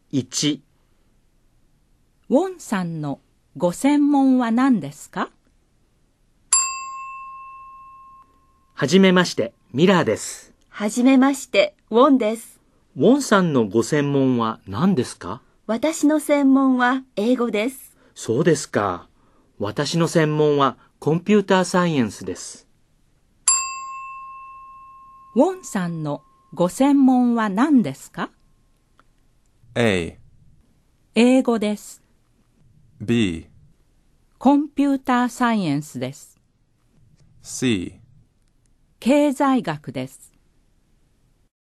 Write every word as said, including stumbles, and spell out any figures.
いち、 ウォンさんのご専門は何ですか？ はじめまして、ミラーです。 はじめまして、ウォンです。 ウォンさんのご専門は何ですか？ 私の専門は英語です。 そうですか。私の専門はコンピューターサイエンスです。 ウォンさんのご専門は何ですか？ A、 英語です。 B、 コンピューターサイエンスです。 C、 経済学です。